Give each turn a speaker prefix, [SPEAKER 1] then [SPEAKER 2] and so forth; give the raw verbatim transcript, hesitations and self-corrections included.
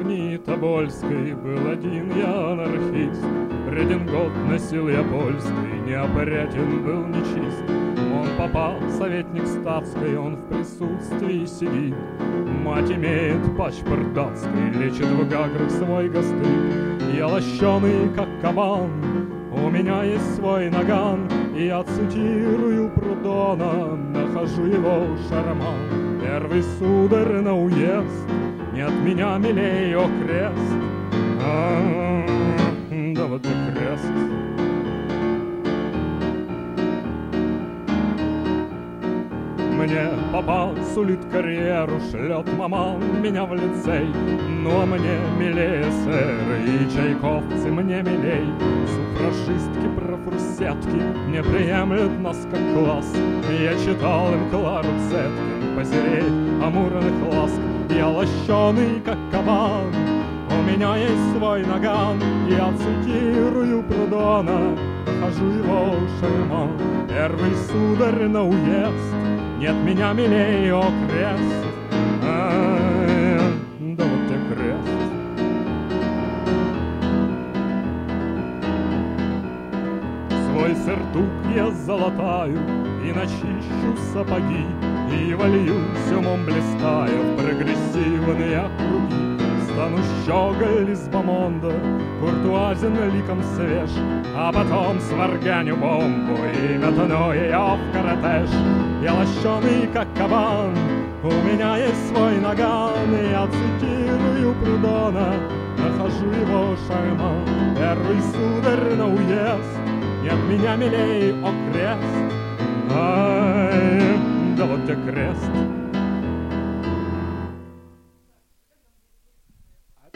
[SPEAKER 1] деревни Тобольской был один я анархист. Редингот носил я польский, неопрятен был нечист. Он попал, советник статской, он в присутствии сидит. Мать имеет паспорт датский, лечит в гаграх свой гастрит. Я лощеный, как кабан, у меня есть свой наган, и я цитирую Прудона, нахожу его шарман. Первый сударь на уезд, не от меня милей, о крест. А-а-а, да вот и крест. Мне попал, сулит карьеру, шлет маман меня в лицей. Ну а мне милее сэры и чайковцы мне милей. Суфражистки, профурсетки не приемлют нас как класс. Я читал им Клару Цеткин, позереть амурных ласк. Я лощеный, как кабан, у меня есть свой наган. Я цитирую Прудона, нахожу его шарман. Первый сударь на уезд, нет меня милей, о крест. А-а-а, да вот и крест. Свой сертук я залатаю и начищу сапоги, и вольюсь умом блистая в прогрессивные округи. Стану щеголь из бомонда, куртуазен ликом свеж, а потом сварганю бомбу и метану ее в коротеж. Я лощеный, как кабан, у меня есть свой наган, и я цитирую Прудона, нахожу его шарман. Первый сударь на уезд, нет меня милей, о крест. Ай, да вот и крест.